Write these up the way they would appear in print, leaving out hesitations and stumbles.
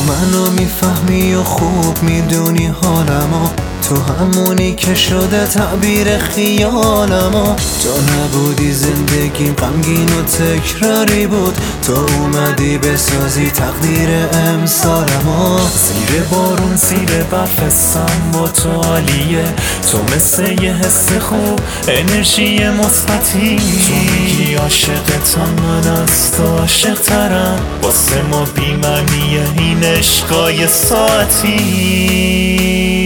منو میفهمی و خوب میدونی حالمو، تو همونی که شده تعبیر خیالمو. تو نبودی زندگیم غمگین و تکراری بود، تو اومدی بسازی تقدیر امسالمو. زیر بارون زیر برفستم با تو عالیه، تو مثل یه حس خوب انرژی مثبتی. تو میگی عاشقتم، من از تو عاشق ترم، واسه ما بی‌معنیه این عشقای ساعتی.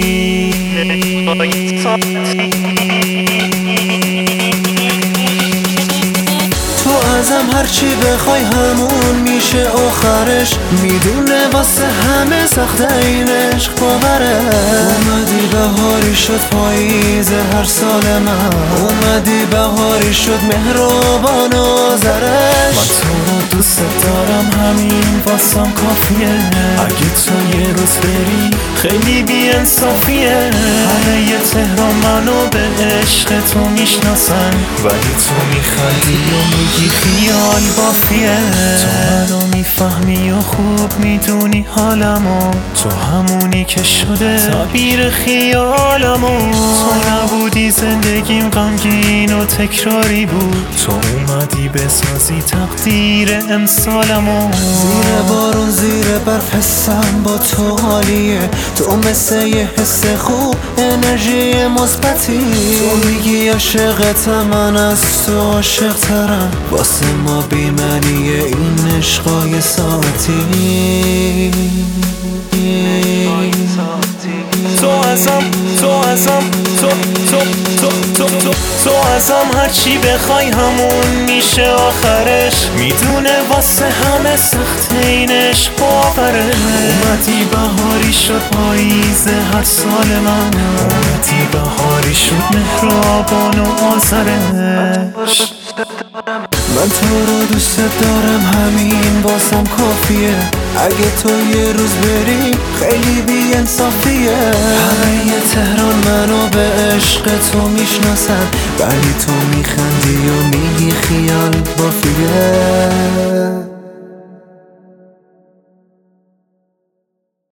تو ازم هرچی بخوای همون میشه آخرش، میدونه واسه همه سخته این عشق باوره. اومدی بهاری شد پاییز هر سال من، اومدی بهاری شد مهربان و آذرش. من تو رو دوست دارم، همین واسم کافیه. اگه تو یه روز بری خیلی بی انصافیه. همه تهران منو به عشق تو میشناسن، ولی تو میخندی و میگی خیال بافیه. تو منو میفهمی و خوب میدونی حالمو، تو همونی که شده تعبیر خیالمو. تو نبودی زندگیم غمگین و تکراری بود، تو اومدی بسازی تقدیر امسالمو. زیر بارون زیر برف حسم با تو عالیه، تو مثل یه حس خوب انرژی مثبتی. تو میگی عاشقتم، من از تو عاشق ترم، واسه ما بی‌معنیه این عشقای ساعتی. تو ازم هرچی بخوای همون میشه آخرش، میدونه واسه همه سخت این عشق باوره. اومدی بهاری شد پاییز هر سال من، اومدی بهاری شد مهربان و آذرش. من تو رو دوست دارم، همین واسم کافیه. اگه تو یه روز بری خیلی بی انصافیه. همه تهران منو به عشق تو میشناسن، ولی تو میخندی و میگی خیال بافیه.